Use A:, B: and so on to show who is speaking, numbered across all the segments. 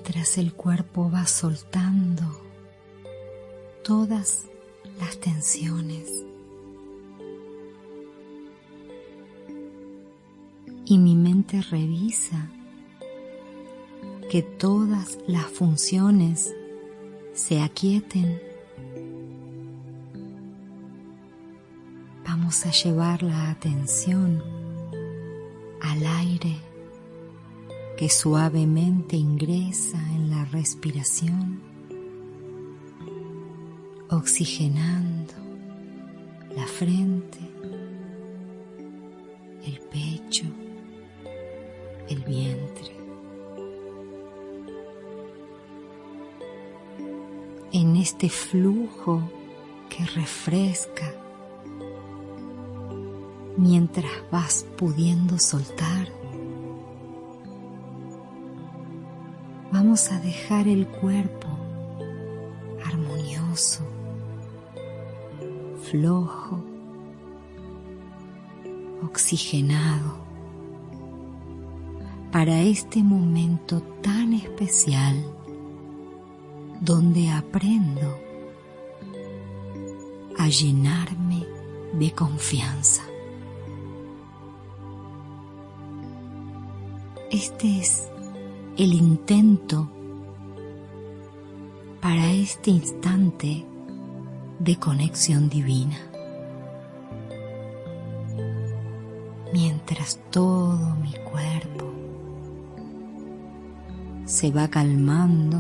A: mientras el cuerpo va soltando todas las tensiones. Y mi mente revisa que todas las funciones se aquieten. Vamos a llevar la atención al aire que suavemente ingresa en la respiración, oxigenando la frente, el pecho, el vientre. En este flujo que refresca mientras vas pudiendo soltar, vamos a dejar el cuerpo armonioso, flojo, oxigenado, para este momento tan especial donde aprendo a llenarme de confianza. Este es el intento para este instante de conexión divina. Mientras todo mi cuerpo se va calmando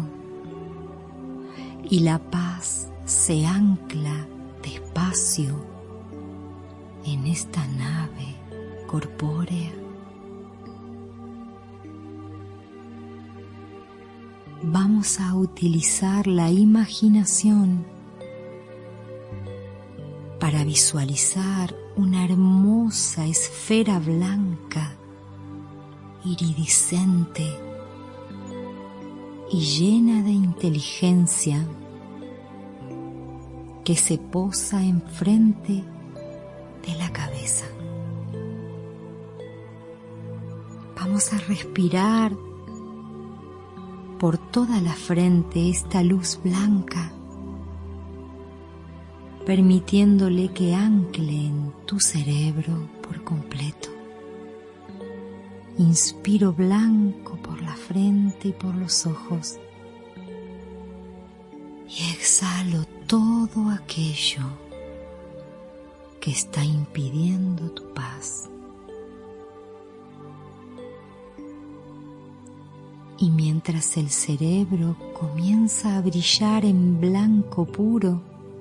A: y la paz se ancla despacio en esta nave corpórea, vamos a utilizar la imaginación para visualizar una hermosa esfera blanca, iridiscente y llena de inteligencia que se posa enfrente de la cabeza. Vamos a respirar por toda la frente esta luz blanca, permitiéndole que ancle en tu cerebro por completo. Inspiro blanco por la frente y por los ojos y exhalo todo aquello que está impidiendo tu paz. Y mientras el cerebro comienza a brillar en blanco puro,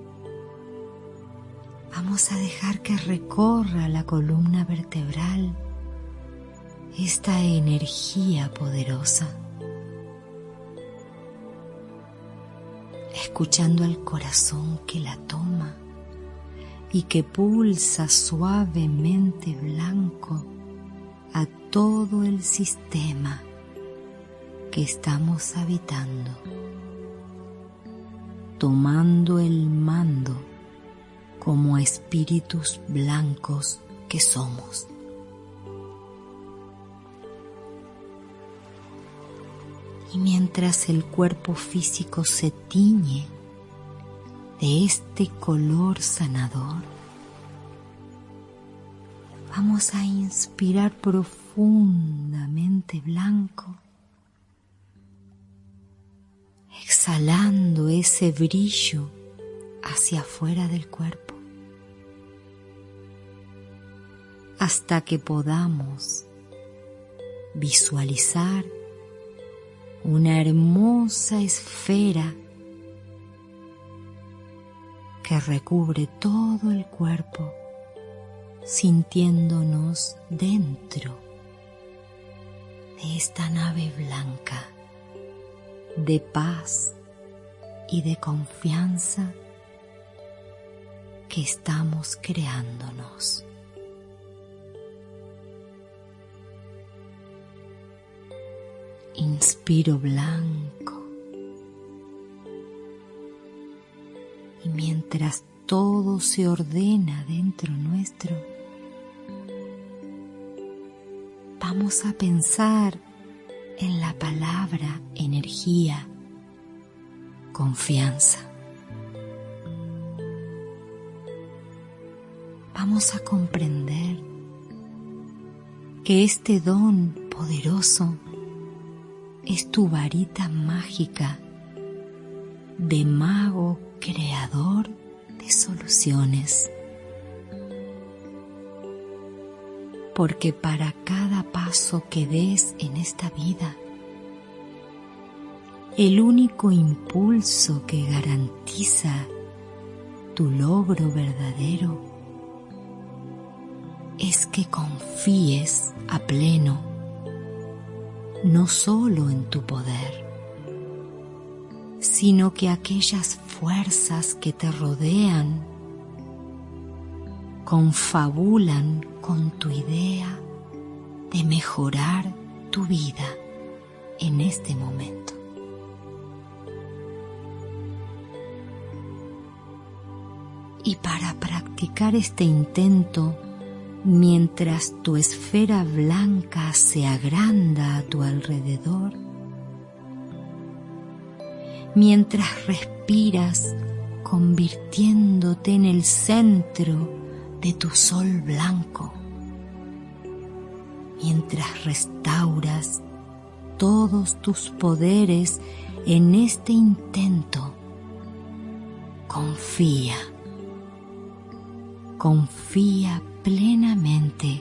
A: vamos a dejar que recorra la columna vertebral esta energía poderosa, escuchando al corazón que la toma y que pulsa suavemente blanco a todo el sistema que estamos habitando, tomando el mando como espíritus blancos que somos. Y mientras el cuerpo físico se tiñe de este color sanador, vamos a inspirar profundamente blanco, exhalando ese brillo hacia afuera del cuerpo, hasta que podamos visualizar una hermosa esfera que recubre todo el cuerpo, sintiéndonos dentro de esta nave blanca de paz y de confianza que estamos creándonos. Inspiro blanco y mientras todo se ordena dentro nuestro, vamos a pensar en la palabra energía, confianza. Vamos a comprender que este don poderoso es tu varita mágica de mago creador de soluciones. Porque para cada paso que des en esta vida, el único impulso que garantiza tu logro verdadero es que confíes a pleno, no solo en tu poder, sino que aquellas fuerzas que te rodean confabulan con tu idea de mejorar tu vida en este momento. Y para practicar este intento, mientras tu esfera blanca se agranda a tu alrededor, mientras respiras convirtiéndote en el centro de tu sol blanco, mientras restauras todos tus poderes en este intento, confía plenamente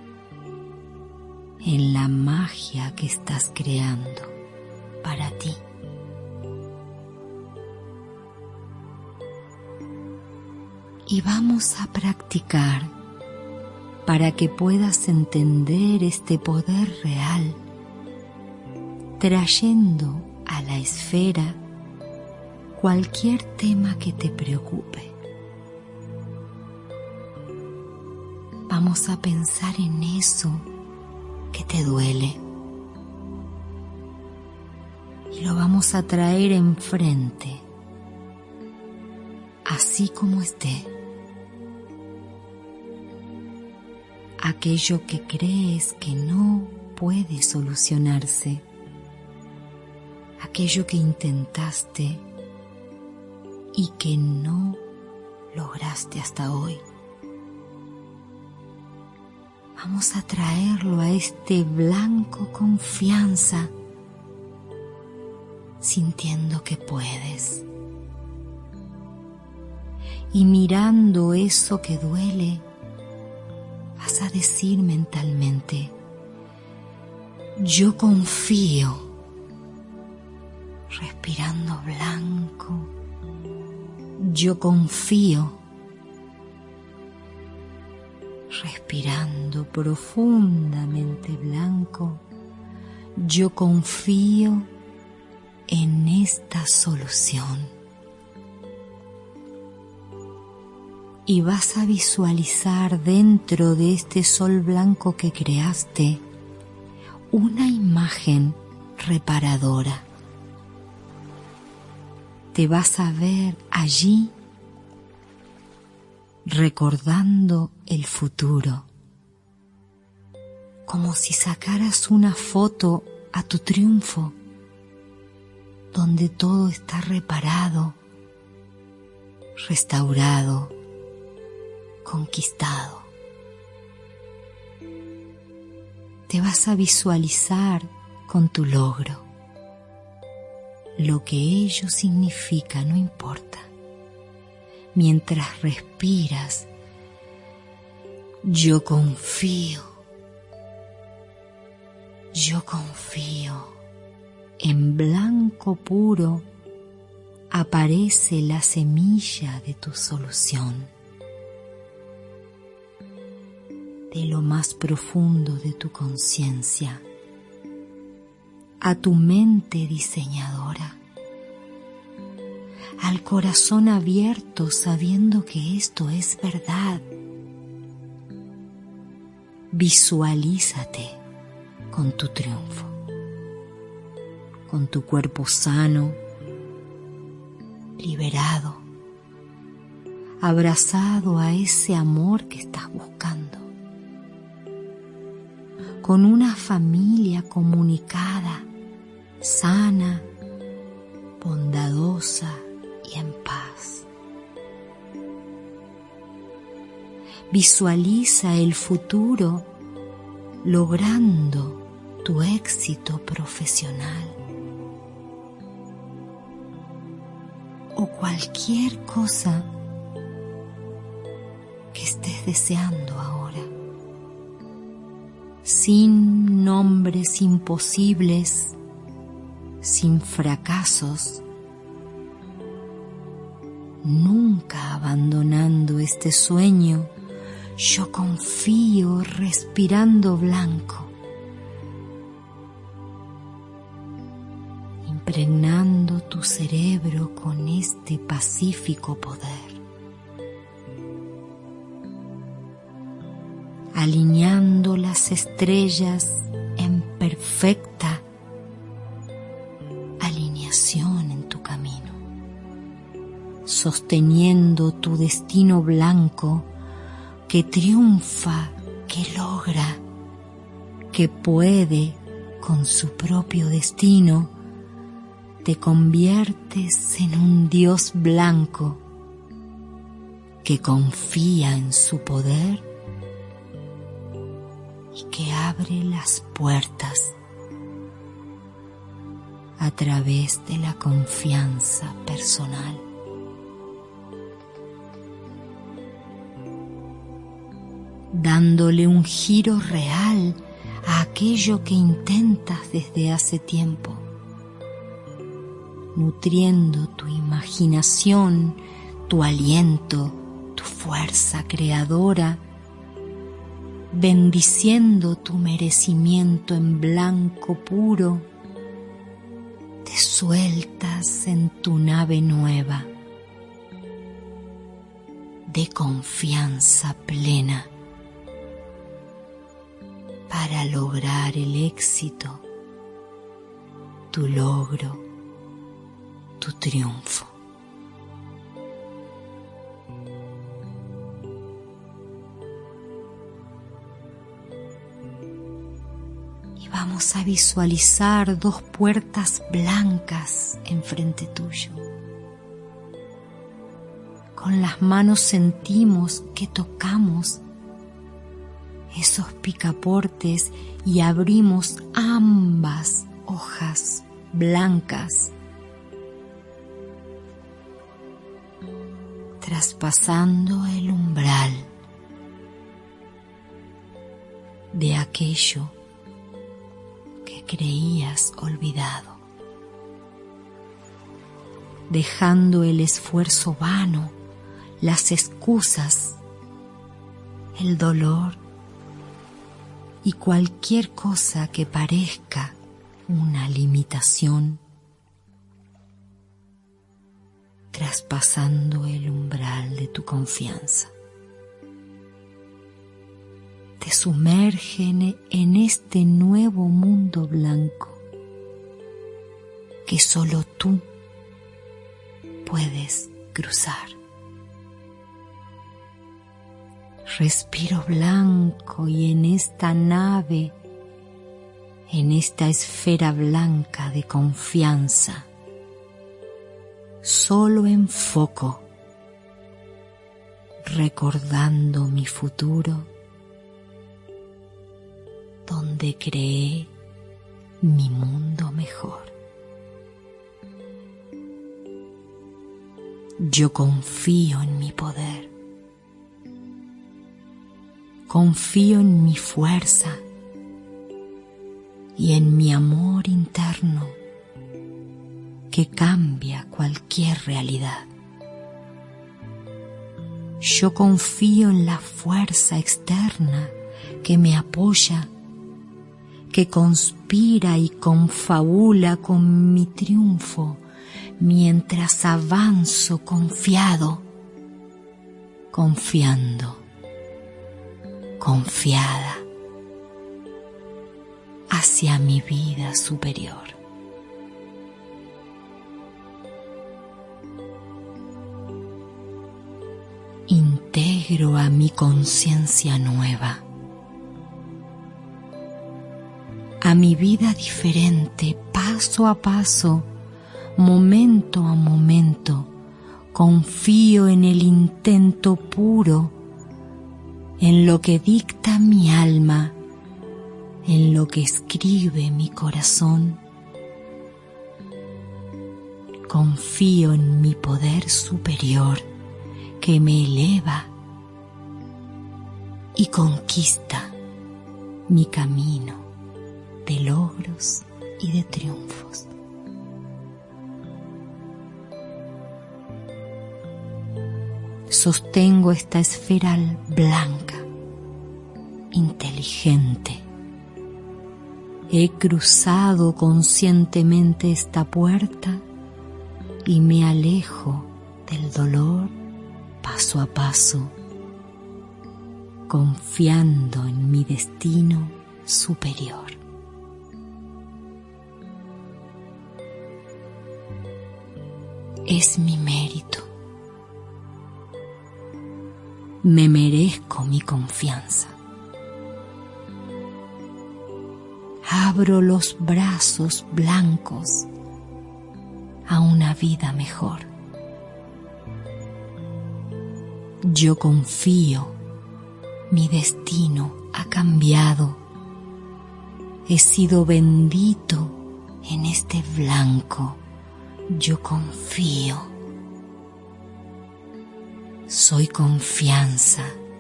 A: en la magia que estás creando para ti. Y vamos a practicar para que puedas entender este poder real, trayendo a la esfera cualquier tema que te preocupe. Vamos a pensar en eso que te duele y lo vamos a traer enfrente, así como esté. Aquello que crees que no puede solucionarse, aquello que intentaste y que no lograste hasta hoy. Vamos a traerlo a este blanco confianza, sintiendo que puedes. Y mirando eso que duele, vas a decir mentalmente: yo confío, respirando blanco, yo confío, respirando profundamente blanco, yo confío en esta solución. Y vas a visualizar dentro de este sol blanco que creaste una imagen reparadora. Te vas a ver allí recordando el futuro, como si sacaras una foto a tu triunfo, donde todo está reparado, restaurado, conquistado. Te vas a visualizar con tu logro. Lo que ello significa no importa. Mientras respiras, yo confío, en blanco puro aparece la semilla de tu solución. De lo más profundo de tu conciencia, a tu mente diseñadora, al corazón abierto sabiendo que esto es verdad. Visualízate con tu triunfo, con tu cuerpo sano, liberado, abrazado a ese amor que estás buscando, con una familia comunicada sana, bondadosa y en paz. Visualiza el futuro logrando tu éxito profesional o cualquier cosa que estés deseando ahora, sin nombres imposibles, sin fracasos, nunca abandonando este sueño. Yo confío, respirando blanco, impregnando tu cerebro con este pacífico poder, alineando las estrellas en perfecta alineación en tu camino, sosteniendo tu destino blanco que triunfa, que logra, que puede con su propio destino. Te conviertes en un Dios blanco que confía en su poder y que abre las puertas a través de la confianza personal. Dándole un giro real a aquello que intentas desde hace tiempo, nutriendo tu imaginación, tu aliento, tu fuerza creadora, bendiciendo tu merecimiento en blanco puro. Te sueltas en tu nave nueva de confianza plena para lograr el éxito, tu logro, tu triunfo. Y vamos a visualizar 2 puertas blancas enfrente tuyo. Con las manos sentimos que tocamos esos picaportes y abrimos ambas hojas blancas, traspasando el umbral de aquello que creías olvidado, dejando el esfuerzo vano, las excusas, el dolor y cualquier cosa que parezca una limitación, traspasando el umbral de tu confianza. Te sumergen en este nuevo mundo blanco que solo tú puedes cruzar. Respiro blanco y en esta nave, en esta esfera blanca de confianza, solo enfoco, recordando mi futuro, donde creé mi mundo mejor. Yo confío en mi poder, confío en mi fuerza y en mi amor interno que cambia cualquier realidad. Yo confío en la fuerza externa que me apoya, que conspira y confabula con mi triunfo mientras avanzo confiado, confiando, confiada hacia mi vida superior. Integro a mi conciencia nueva, a mi vida diferente, paso a paso, momento a momento. Confío en el intento puro, en lo que dicta mi alma, en lo que escribe mi corazón. Confío en mi poder superior que me eleva y conquista mi camino de logros y de triunfos. Sostengo esta esfera blanca, inteligente. He cruzado conscientemente esta puerta y me alejo del dolor paso a paso, confiando en mi destino superior. Es mi mérito. Me merezco mi confianza. Abro los brazos blancos a una vida mejor. Yo confío, mi destino ha cambiado. He sido bendito en este blanco. Yo confío. Soy confianza.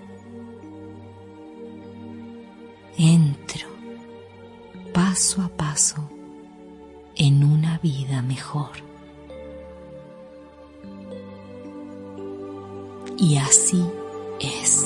A: Entro paso a paso en una vida mejor. Y así es.